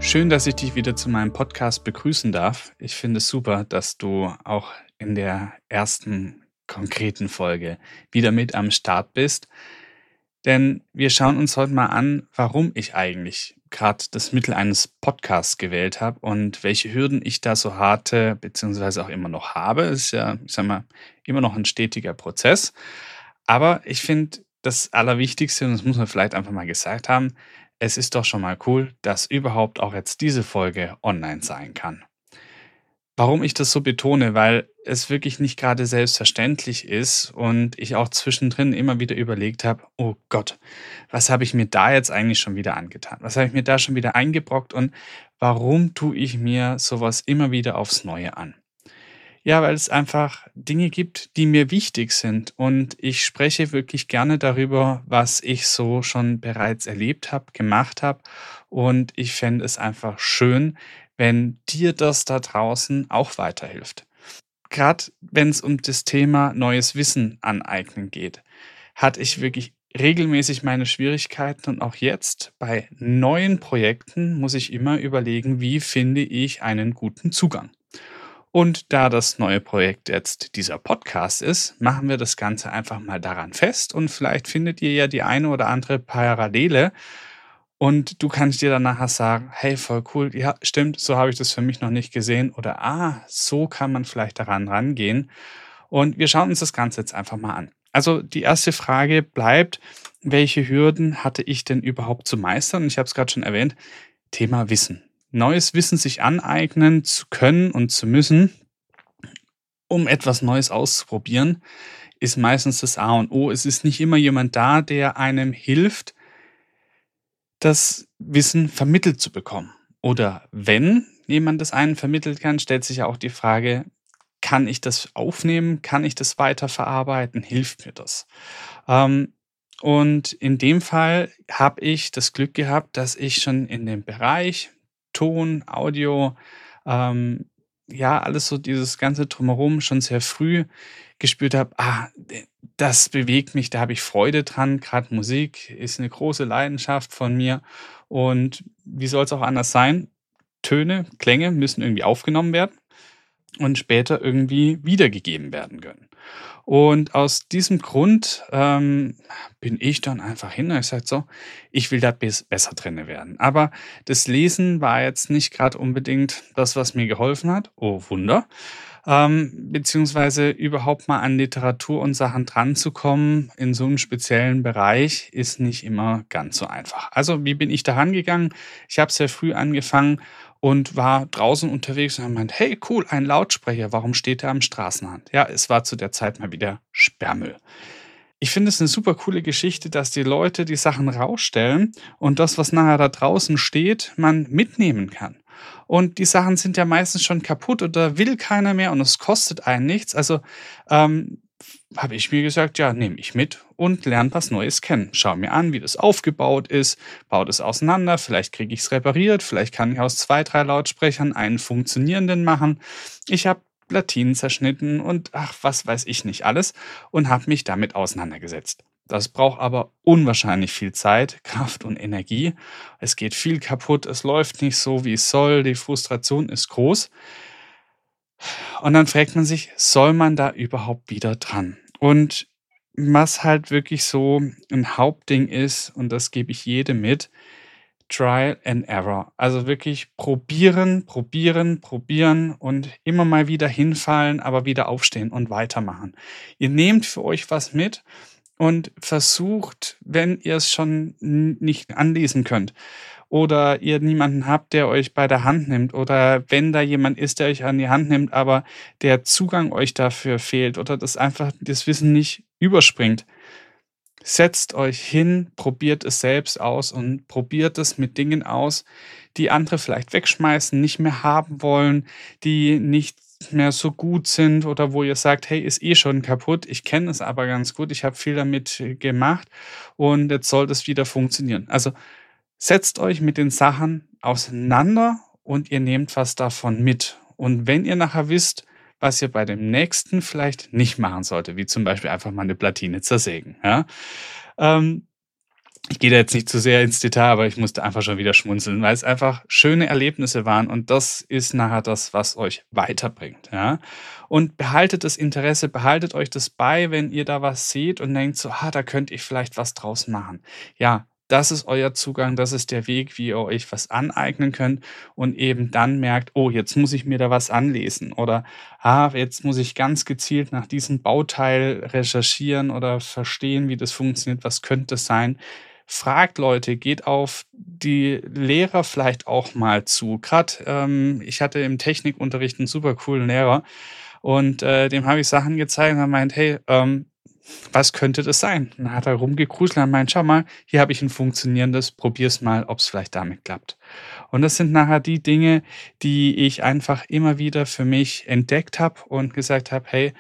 Schön, dass ich dich wieder zu meinem Podcast begrüßen darf. Ich finde es super, dass du auch in der ersten konkreten Folge wieder mit am Start bist. Denn wir schauen uns heute mal an, warum ich eigentlich gerade das Mittel eines Podcasts gewählt habe und welche Hürden ich da so hatte, beziehungsweise auch immer noch habe. Es ist ja, ich sag mal, immer noch ein stetiger Prozess. Aber ich finde, das Allerwichtigste, und das muss man vielleicht einfach mal gesagt haben, es ist doch schon mal cool, dass überhaupt auch jetzt diese Folge online sein kann. Warum ich das so betone? Weil es wirklich nicht gerade selbstverständlich ist und ich auch zwischendrin immer wieder überlegt habe: „Oh Gott, was habe ich mir da jetzt eigentlich schon wieder angetan? Was habe ich mir da schon wieder eingebrockt und warum tue ich mir sowas immer wieder aufs Neue an?“ Ja, weil es einfach Dinge gibt, die mir wichtig sind und ich spreche wirklich gerne darüber, was ich so schon bereits erlebt habe, gemacht habe und ich fände es einfach schön, wenn dir das da draußen auch weiterhilft. Gerade wenn es um das Thema neues Wissen aneignen geht, hatte ich wirklich regelmäßig meine Schwierigkeiten und auch jetzt bei neuen Projekten muss ich immer überlegen, wie finde ich einen guten Zugang. Und da das neue Projekt jetzt dieser Podcast ist, machen wir das Ganze einfach mal daran fest und vielleicht findet ihr ja die eine oder andere Parallele und du kannst dir dann nachher sagen: „Hey, voll cool, ja, stimmt, so habe ich das für mich noch nicht gesehen“ oder so kann man vielleicht daran rangehen. Und wir schauen uns das Ganze jetzt einfach mal an. Also, die erste Frage bleibt: Welche Hürden hatte ich denn überhaupt zu meistern? Ich habe es gerade schon erwähnt, Thema Wissen. Neues Wissen sich aneignen zu können und zu müssen, um etwas Neues auszuprobieren, ist meistens das A und O. Es ist nicht immer jemand da, der einem hilft, das Wissen vermittelt zu bekommen. Oder wenn jemand das einen vermittelt kann, stellt sich ja auch die Frage, kann ich das aufnehmen? Kann ich das weiterverarbeiten? Hilft mir das? Ähm, und in dem Fall habe ich das Glück gehabt, dass ich schon in dem Bereich Ton, Audio, ähm, ja, alles so dieses ganze Drumherum schon sehr früh gespürt habe, das bewegt mich, da habe ich Freude dran. Gerade Musik ist eine große Leidenschaft von mir. Und wie soll es auch anders sein? Töne, Klänge müssen irgendwie aufgenommen werden und später irgendwie wiedergegeben werden können. Und aus diesem Grund, bin ich dann einfach hin und ich sage: „So, ich will da besser drinne werden.“ Aber das Lesen war jetzt nicht gerade unbedingt das, was mir geholfen hat. Oh Wunder. Beziehungsweise überhaupt mal an Literatur und Sachen dranzukommen in so einem speziellen Bereich ist nicht immer ganz so einfach. Also, wie bin ich da rangegangen? Ich habe sehr früh angefangen und war draußen unterwegs und habe gemeint: „Hey, cool, ein Lautsprecher, warum steht der am Straßenrand?“ Ja, es war zu der Zeit mal wieder Sperrmüll. Ich finde es eine super coole Geschichte, dass die Leute die Sachen rausstellen und das, was nachher da draußen steht, man mitnehmen kann. Und die Sachen sind ja meistens schon kaputt oder will keiner mehr und es kostet einen nichts. Also, ähm, habe ich mir gesagt: „Ja, nehme ich mit und lerne was Neues kennen. Schau mir an, wie das aufgebaut ist, baue das auseinander, vielleicht kriege ich es repariert, vielleicht kann ich aus 2 3 Lautsprechern einen funktionierenden machen.“ Ich habe Platinen zerschnitten und was weiß ich nicht alles und habe mich damit auseinandergesetzt. Das braucht aber unwahrscheinlich viel Zeit, Kraft und Energie. Es geht viel kaputt, es läuft nicht so, wie es soll, die Frustration ist groß. Und dann fragt man sich, soll man da überhaupt wieder dran? Und was halt wirklich so ein Hauptding ist, und das gebe ich jedem mit, Trial and Error. Also wirklich probieren, probieren, probieren und immer mal wieder hinfallen, aber wieder aufstehen und weitermachen. Ihr nehmt für euch was mit und versucht, wenn ihr es schon nicht anlesen könnt oder ihr niemanden habt, der euch bei der Hand nimmt oder wenn da jemand ist, der euch an die Hand nimmt, aber der Zugang euch dafür fehlt oder das einfach das Wissen nicht überspringt. Setzt euch hin, probiert es selbst aus und probiert es mit Dingen aus, die andere vielleicht wegschmeißen, nicht mehr haben wollen, die nicht mehr so gut sind oder wo ihr sagt: „Hey, ist eh schon kaputt. Ich kenne es aber ganz gut. Ich habe viel damit gemacht und jetzt soll das wieder funktionieren.“ Also, setzt euch mit den Sachen auseinander und ihr nehmt was davon mit. Und wenn ihr nachher wisst, was ihr bei dem nächsten vielleicht nicht machen solltet, wie zum Beispiel einfach mal eine Platine zersägen, ja? Ähm, Ich gehe da jetzt nicht zu sehr ins Detail, aber ich musste einfach schon wieder schmunzeln, weil es einfach schöne Erlebnisse waren und das ist nachher das, was euch weiterbringt, ja? Und behaltet das Interesse, behaltet euch das bei, wenn ihr da was seht und denkt so: „Ah, da könnte ich vielleicht was draus machen.“ Ja, das ist euer Zugang, das ist der Weg, wie ihr euch was aneignen könnt und eben dann merkt: „Oh, jetzt muss ich mir da was anlesen“ oder jetzt muss ich ganz gezielt nach diesem Bauteil recherchieren oder verstehen, wie das funktioniert, was könnte es sein? Fragt Leute, geht auf die Lehrer vielleicht auch mal zu. Gerade ich hatte im Technikunterricht einen super coolen Lehrer und, dem habe ich Sachen gezeigt und er meint: „Hey, was könnte das sein?“ Und dann hat er rumgegruselt und meint: „Schau mal, hier habe ich ein funktionierendes, probier's mal, ob es vielleicht damit klappt.“ Und das sind nachher die Dinge, die ich einfach immer wieder für mich entdeckt habe und gesagt habe: „Hey,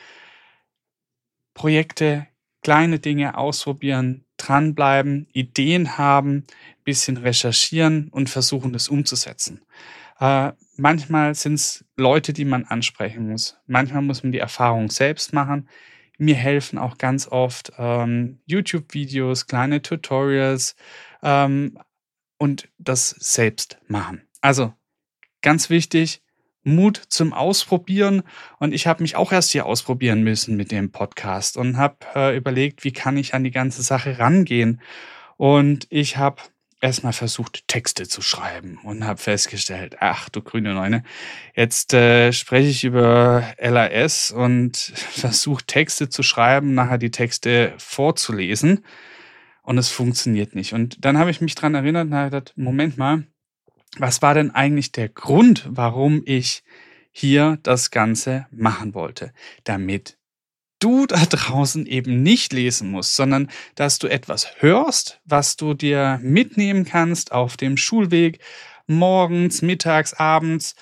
Projekte, kleine Dinge ausprobieren, dranbleiben, Ideen haben, bisschen recherchieren und versuchen, das umzusetzen. Manchmal sind es Leute, die man ansprechen muss. Manchmal muss man die Erfahrung selbst machen. Mir helfen auch ganz oft YouTube-Videos, kleine Tutorials ähm, und das selbst machen. Also ganz wichtig, Mut zum Ausprobieren. Und ich habe mich auch erst hier ausprobieren müssen mit dem Podcast und habe, überlegt, wie kann ich an die ganze Sache rangehen? Und ich habe erst mal versucht, Texte zu schreiben und habe festgestellt: „Ach du grüne Neune, jetzt, spreche ich über LAS und versuche Texte zu schreiben, nachher die Texte vorzulesen und es funktioniert nicht.“ Und dann habe ich mich dran erinnert und habe gedacht: „Moment mal, was war denn eigentlich der Grund, warum ich hier das Ganze machen wollte? Damit du da draußen eben nicht lesen musst, sondern dass du etwas hörst, was du dir mitnehmen kannst auf dem Schulweg, morgens, mittags, abends,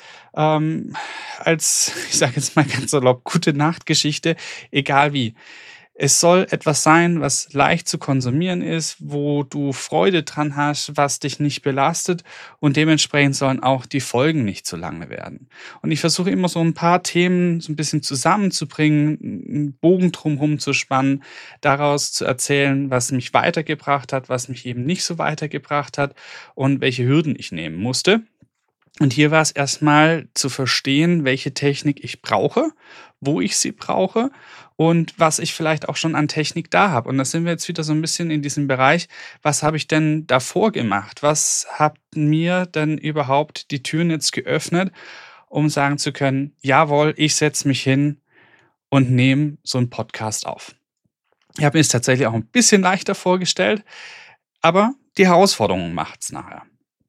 als, ich sage jetzt mal ganz salopp, Gute-Nacht-Geschichte, egal wie. Es soll etwas sein, was leicht zu konsumieren ist, wo du Freude dran hast, was dich nicht belastet und dementsprechend sollen auch die Folgen nicht zu lange werden. Und ich versuche immer so ein paar Themen so ein bisschen zusammenzubringen, 'n Bogen drumherum zu spannen, daraus zu erzählen, was mich weitergebracht hat, was mich eben nicht so weitergebracht hat und welche Hürden ich nehmen musste. Und hier war es erstmal zu verstehen, welche Technik ich brauche, wo ich sie brauche und was ich vielleicht auch schon an Technik da habe. Und da sind wir jetzt wieder so ein bisschen in diesem Bereich, was habe ich denn davor gemacht? Was hat mir denn überhaupt die Türen jetzt geöffnet, um sagen zu können: „Jawohl, ich setze mich hin und nehme so einen Podcast auf.“ Ich habe mir es tatsächlich auch ein bisschen leichter vorgestellt, aber die Herausforderung macht's nachher.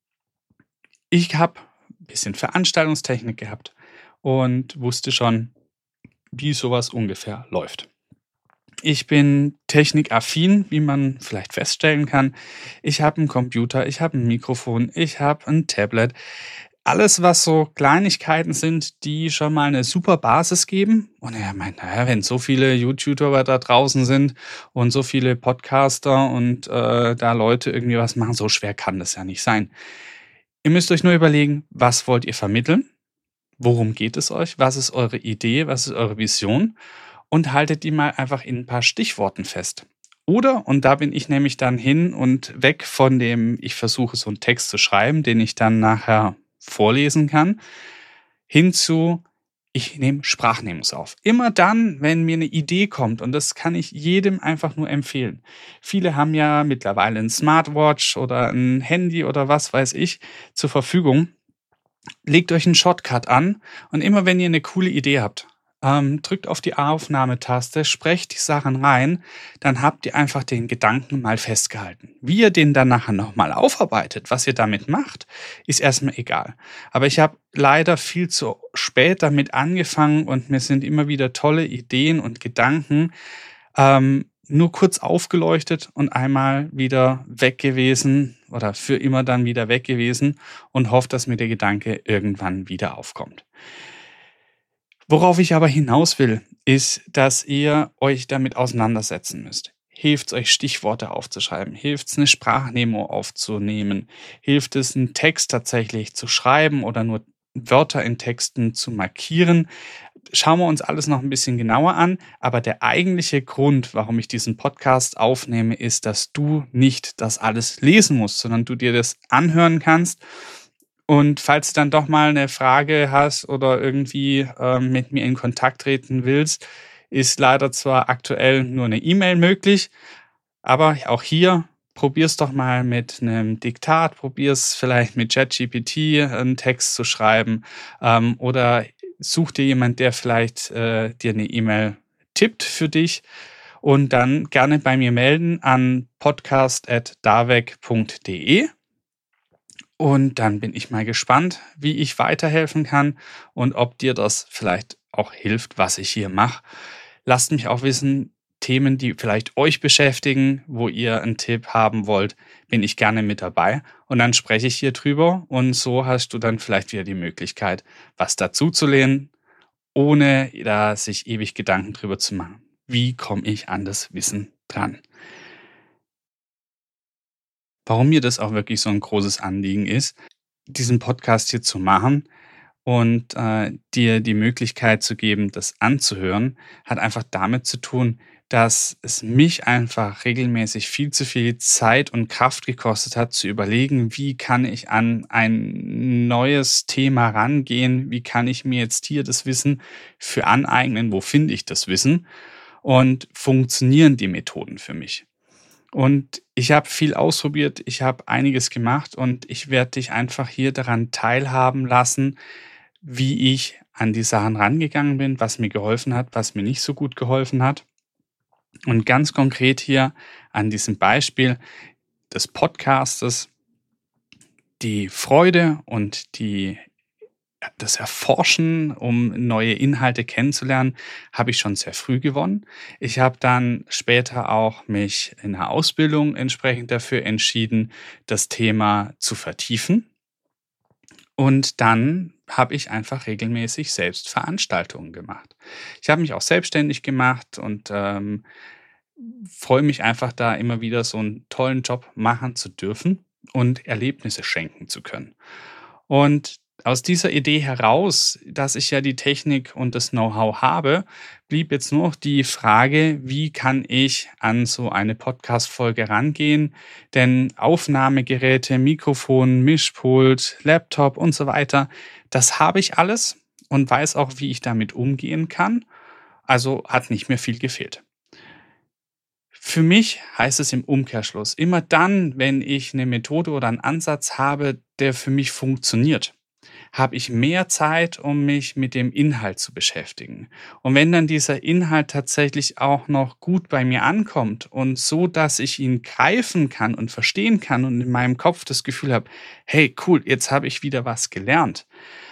Ich habe ein bisschen Veranstaltungstechnik gehabt und wusste schon, wie sowas ungefähr läuft. Ich bin technikaffin, wie man vielleicht feststellen kann. Ich habe einen Computer, ich habe ein Mikrofon, ich habe ein Tablet. Alles, was so Kleinigkeiten sind, die schon mal eine super Basis geben. Und er meint: „Na ja, wenn so viele YouTuber da draußen sind und so viele Podcaster und, da Leute irgendwie was machen, so schwer kann das ja nicht sein.“ Ihr müsst euch nur überlegen, was wollt ihr vermitteln? Worum geht es euch? Was ist eure Idee? Was ist eure Vision? Und haltet die mal einfach in ein paar Stichworten fest. Oder, und da bin ich nämlich dann hin und weg von dem, ich versuche so einen Text zu schreiben, den ich dann nachher vorlesen kann, hin zu, ich nehme Sprachmemos auf. Immer dann, wenn mir eine Idee kommt, und das kann ich jedem einfach nur empfehlen. Viele haben ja mittlerweile 'n Smartwatch oder ein Handy oder was weiß ich zur Verfügung. Legt euch 'n Shortcut an und immer wenn ihr 'ne coole Idee habt, drückt auf die Aufnahmetaste, sprecht die Sachen rein, dann habt ihr einfach den Gedanken mal festgehalten. Wie ihr den dann nachher noch mal aufarbeitet, was ihr damit macht, ist erst mal egal. Aber ich habe leider viel zu spät damit angefangen und mir sind immer wieder tolle Ideen und Gedanken, nur kurz aufgeleuchtet und einmal wieder weg gewesen oder für immer dann wieder weg gewesen und hoffe, dass mir der Gedanke irgendwann wieder aufkommt. Worauf ich aber hinaus will, ist, dass ihr euch damit auseinandersetzen müsst. Hilft's euch, Stichworte aufzuschreiben? Hilft's, eine Sprachmemo aufzunehmen? Hilft es, einen Text tatsächlich zu schreiben oder nur Wörter in Texten zu markieren? schauen wir uns alles noch ein bisschen genauer an. Aber der eigentliche Grund, warum ich diesen Podcast aufnehme, ist, dass du nicht das alles lesen musst, sondern du dir das anhören kannst. Und falls du dann doch mal eine Frage hast oder irgendwie mit mir in Kontakt treten willst, ist leider zwar aktuell nur eine E-Mail möglich, aber auch hier probier's doch mal mit einem Diktat, probier's vielleicht mit ChatGPT einen Text zu schreiben, oder such dir jemand, der vielleicht dir eine E-Mail tippt für dich und dann gerne bei mir melden an podcast@davec.de. Und dann bin ich mal gespannt, wie ich weiterhelfen kann und ob dir das vielleicht auch hilft, was ich hier mache. Lasst mich auch wissen, Themen, die vielleicht euch beschäftigen, wo ihr einen Tipp haben wollt, bin ich gerne mit dabei. Und dann spreche ich hier drüber und so hast du dann vielleicht wieder die Möglichkeit, was dazu zu lernen, ohne da sich ewig Gedanken drüber zu machen. Wie komme ich an das Wissen dran? Warum mir das auch wirklich so ein großes Anliegen ist, diesen Podcast hier zu machen und dir die Möglichkeit zu geben, das anzuhören, hat einfach damit zu tun, dass es mich einfach regelmäßig viel zu viel Zeit und Kraft gekostet hat, zu überlegen, wie kann ich an ein neues Thema rangehen, wie kann ich mir jetzt hier das Wissen für aneignen, wo finde ich das Wissen und funktionieren die Methoden für mich. Und ich habe viel ausprobiert, ich habe einiges gemacht und ich werde dich einfach hier daran teilhaben lassen, wie ich an die Sachen rangegangen bin, was mir geholfen hat, was mir nicht so gut geholfen hat. Und ganz konkret hier an diesem Beispiel des Podcastes die Freude und das Erforschen, um neue Inhalte kennenzulernen, habe ich schon sehr früh gewonnen. Ich habe dann später auch mich in der Ausbildung entsprechend dafür entschieden, das Thema zu vertiefen. Und dann habe ich einfach regelmäßig selbst Veranstaltungen gemacht. Ich habe mich auch selbstständig gemacht und freue mich einfach da immer wieder so einen tollen Job machen zu dürfen und Erlebnisse schenken zu können. Und aus dieser Idee heraus, dass ich ja die Technik und das Know-how habe, blieb jetzt nur noch die Frage, wie kann ich an so eine Podcast-Folge rangehen? Denn Aufnahmegeräte, Mikrofon, Mischpult, Laptop und so weiter, das habe ich alles und weiß auch, wie ich damit umgehen kann. Also hat nicht mehr viel gefehlt. Für mich heißt es im Umkehrschluss, immer dann, wenn ich eine Methode oder einen Ansatz habe, der für mich funktioniert, habe ich mehr Zeit, um mich mit dem Inhalt zu beschäftigen. Und wenn dann dieser Inhalt tatsächlich auch noch gut bei mir ankommt und so, dass ich ihn greifen kann und verstehen kann und in meinem Kopf das Gefühl habe, hey, cool, jetzt habe ich wieder was gelernt,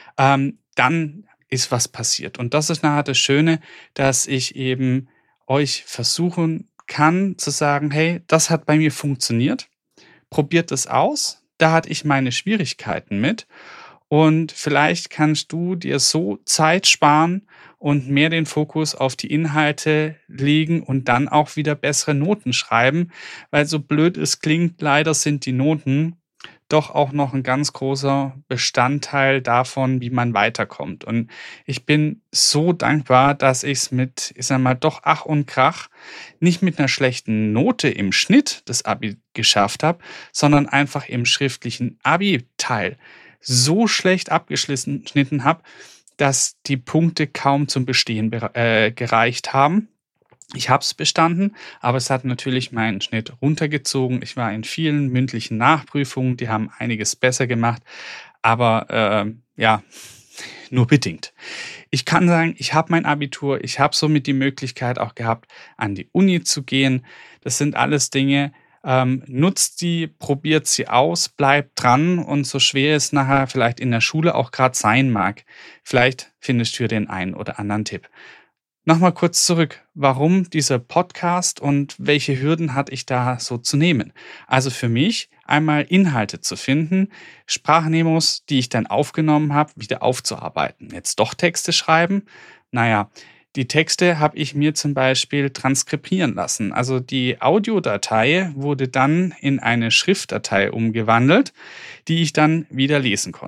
dann ist was passiert. Und das ist nachher das Schöne, dass ich eben euch versuchen kann zu sagen, hey, das hat bei mir funktioniert, probiert es aus, da hatte ich meine Schwierigkeiten mit und vielleicht kannst du dir so Zeit sparen und mehr den Fokus auf die Inhalte legen und dann auch wieder bessere Noten schreiben, weil so blöd es klingt, leider sind die Noten doch auch noch ein ganz großer Bestandteil davon, wie man weiterkommt. Und ich bin so dankbar, dass ich es mit, ich sage mal, doch Ach und Krach nicht mit einer schlechten Note im Schnitt des Abi geschafft habe, sondern einfach im schriftlichen Abi-Teil so schlecht abgeschnitten habe, dass die Punkte kaum zum Bestehen gereicht haben. Ich habe es bestanden, aber es hat natürlich meinen Schnitt runtergezogen. Ich war in vielen mündlichen Nachprüfungen, die haben einiges besser gemacht, aber ja, nur bedingt. Ich kann sagen, ich habe mein Abitur, ich habe somit die Möglichkeit auch gehabt, an die Uni zu gehen. Das sind alles Dinge, nutzt die, probiert sie aus, bleibt dran und so schwer es nachher vielleicht in der Schule auch gerade sein mag, vielleicht findest du den einen oder anderen Tipp. Nochmal kurz zurück. Warum dieser Podcast und welche Hürden hatte ich da so zu nehmen? Also für mich einmal Inhalte zu finden, Sprachmemos, die ich dann aufgenommen habe, wieder aufzuarbeiten. Jetzt doch Texte schreiben? Naja, die Texte habe ich mir zum Beispiel transkribieren lassen. Also die Audiodatei wurde dann in eine Schriftdatei umgewandelt, die ich dann wieder lesen konnte.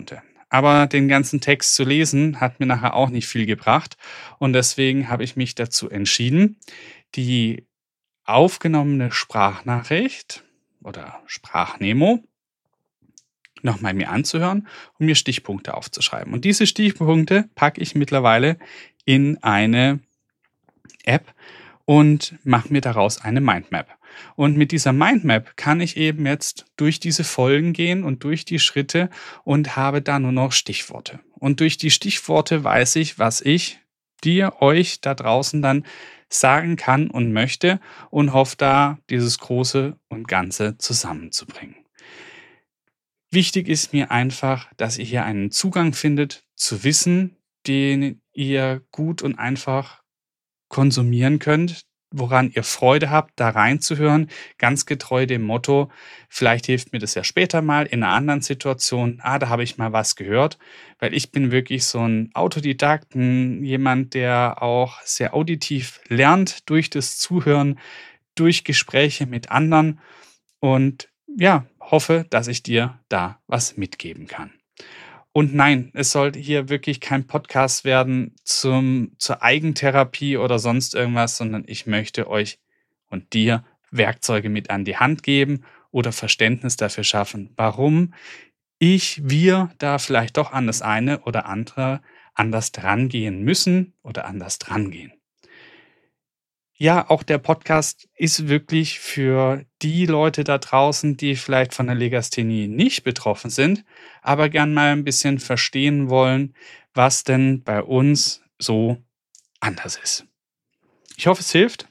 aber den ganzen Text zu lesen, hat mir nachher auch nicht viel gebracht. Und deswegen habe ich mich dazu entschieden, die aufgenommene Sprachnachricht oder Sprachmemo nochmal mir anzuhören und mir Stichpunkte aufzuschreiben. Und diese Stichpunkte packe ich mittlerweile in eine App und mache mir daraus eine Mindmap. Und mit dieser Mindmap kann ich eben jetzt durch diese Folgen gehen und durch die Schritte und habe da nur noch Stichworte. Und durch die Stichworte weiß ich, was ich dir, euch da draußen dann sagen kann und möchte und hoffe da, dieses Große und Ganze zusammenzubringen. Wichtig ist mir einfach, dass ihr hier einen Zugang findet zu Wissen, den ihr gut und einfach konsumieren könnt, woran ihr Freude habt, da reinzuhören, ganz getreu dem Motto, vielleicht hilft mir das ja später mal in einer anderen Situation, da habe ich mal was gehört, weil ich bin wirklich so ein Autodidakt, jemand, der auch sehr auditiv lernt durch das Zuhören, durch Gespräche mit anderen und ja, hoffe, dass ich dir da was mitgeben kann. Und nein, es soll hier wirklich kein Podcast werden zur Eigentherapie oder sonst irgendwas, sondern ich möchte euch und dir Werkzeuge mit an die Hand geben oder Verständnis dafür schaffen, warum wir da vielleicht doch an das eine oder andere anders drangehen müssen oder anders drangehen. Ja, auch der Podcast ist wirklich für die Leute da draußen, die vielleicht von der Legasthenie nicht betroffen sind, aber gern mal ein bisschen verstehen wollen, was denn bei uns so anders ist. Ich hoffe, es hilft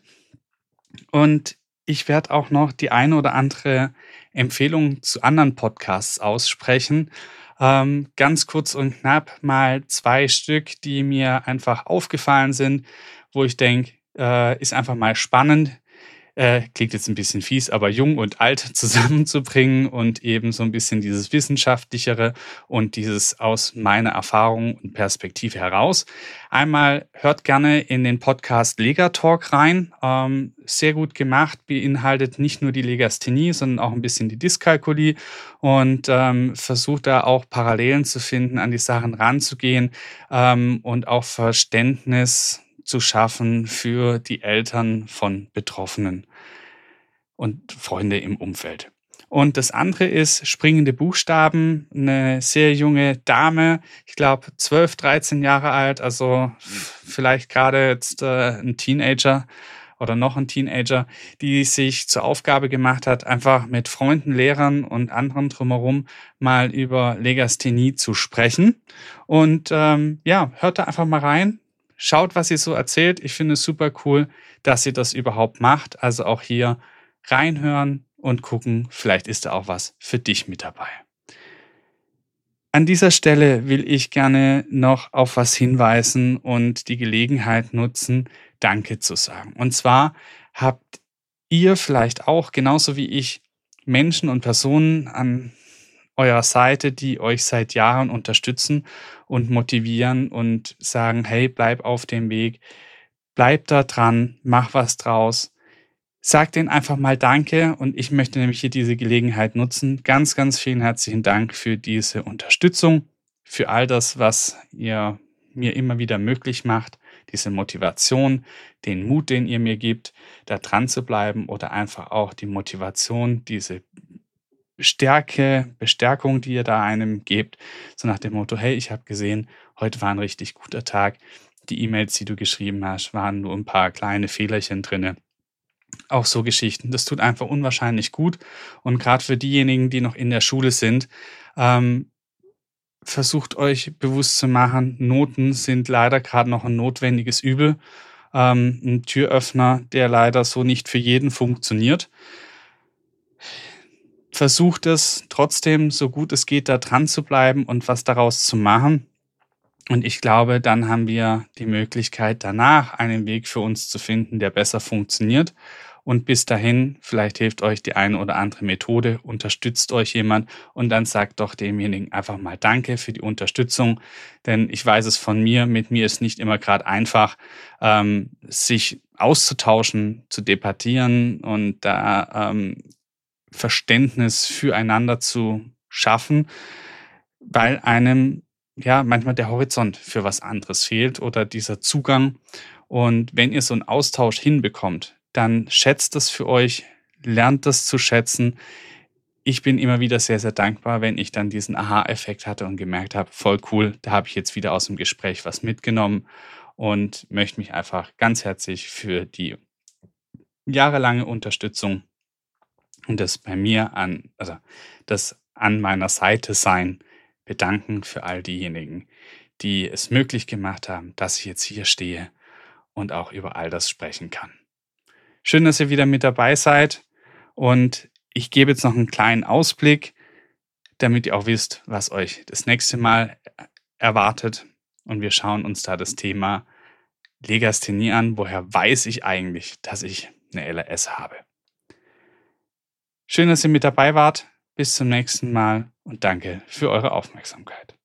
und ich werde auch noch die eine oder andere Empfehlung zu anderen Podcasts aussprechen. Ganz kurz und knapp mal 2 Stück, die mir einfach aufgefallen sind, wo ich denke, ist einfach mal spannend. Klingt jetzt ein bisschen fies, aber jung und alt zusammenzubringen und eben so ein bisschen dieses Wissenschaftlichere und dieses aus meiner Erfahrung und Perspektive heraus. Einmal hört gerne in den Podcast Legatalk rein. Sehr gut gemacht, beinhaltet nicht nur die Legasthenie, sondern auch ein bisschen die Dyskalkulie und versucht da auch Parallelen zu finden, an die Sachen ranzugehen und auch Verständnis zu schaffen für die Eltern von Betroffenen und Freunde im Umfeld. Und das andere ist Springende Buchstaben, eine sehr junge Dame, ich glaube 12, 13 Jahre alt, also vielleicht gerade jetzt ein Teenager oder noch ein Teenager, die sich zur Aufgabe gemacht hat, einfach mit Freunden, Lehrern und anderen drumherum mal über Legasthenie zu sprechen. Und ja, hört da einfach mal rein. Schaut, was sie so erzählt. Ich finde es super cool, dass sie das überhaupt macht. Also auch hier reinhören und gucken, vielleicht ist da auch was für dich mit dabei. An dieser Stelle will ich gerne noch auf was hinweisen und die Gelegenheit nutzen, Danke zu sagen. Und zwar habt ihr vielleicht auch, genauso wie ich, Menschen und Personen an eurer Seite, die euch seit Jahren unterstützen und motivieren und sagen, hey, bleib auf dem Weg, bleib da dran, mach was draus. Sag denen einfach mal Danke und ich möchte nämlich hier diese Gelegenheit nutzen. Ganz, ganz vielen herzlichen Dank für diese Unterstützung, für all das, was ihr mir immer wieder möglich macht, diese Motivation, den Mut, den ihr mir gibt, da dran zu bleiben oder einfach auch die Motivation, diese Bestärkung, die ihr da einem gebt, so nach dem Motto, hey, ich habe gesehen, heute war ein richtig guter Tag. Die E-Mails, die du geschrieben hast, waren nur ein paar kleine Fehlerchen drinne. Auch so Geschichten. Das tut einfach unwahrscheinlich gut. Und gerade für diejenigen, die noch in der Schule sind, versucht euch bewusst zu machen, Noten sind leider gerade noch ein notwendiges Übel. Ein Türöffner, der leider so nicht für jeden funktioniert. Versucht es trotzdem, so gut es geht, da dran zu bleiben und was daraus zu machen. Und ich glaube, dann haben wir die Möglichkeit, danach einen Weg für uns zu finden, der besser funktioniert. Und bis dahin, vielleicht hilft euch die eine oder andere Methode, unterstützt euch jemand und dann sagt doch demjenigen einfach mal Danke für die Unterstützung. Denn ich weiß es von mir, mit mir ist nicht immer gerade einfach, sich auszutauschen, zu debattieren und da Verständnis füreinander zu schaffen, weil einem ja, manchmal der Horizont für was anderes fehlt oder dieser Zugang. Und wenn ihr so einen Austausch hinbekommt, dann schätzt es für euch, lernt das zu schätzen. Ich bin immer wieder sehr, sehr dankbar, wenn ich dann diesen Aha-Effekt hatte und gemerkt habe: „Voll cool, da habe ich jetzt wieder aus dem Gespräch was mitgenommen“, und möchte mich einfach ganz herzlich für die jahrelange Unterstützung und das an meiner Seite sein bedanken für all diejenigen, die es möglich gemacht haben, dass ich jetzt hier stehe und auch über all das sprechen kann. Schön, dass ihr wieder mit dabei seid, und ich gebe jetzt noch einen kleinen Ausblick, damit ihr auch wisst, was euch das nächste Mal erwartet, und wir schauen uns da das Thema Legasthenie an. Woher weiß ich eigentlich, dass ich eine LRS habe? Schön, dass ihr mit dabei wart. Bis zum nächsten Mal und danke für eure Aufmerksamkeit.